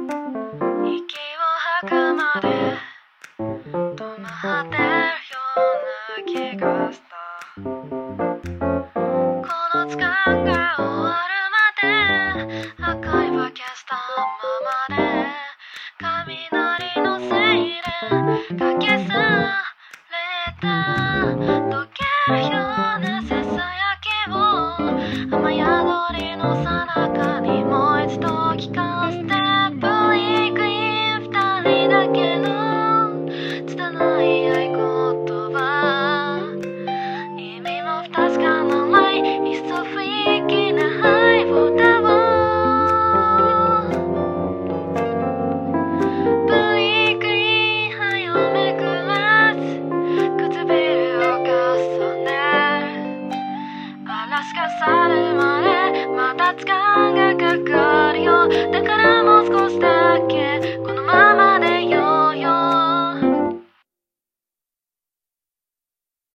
息を吐くまで止まってるような気がした。この時間が終わるまでアーカイブは消したままで、雷のせいでかけされた時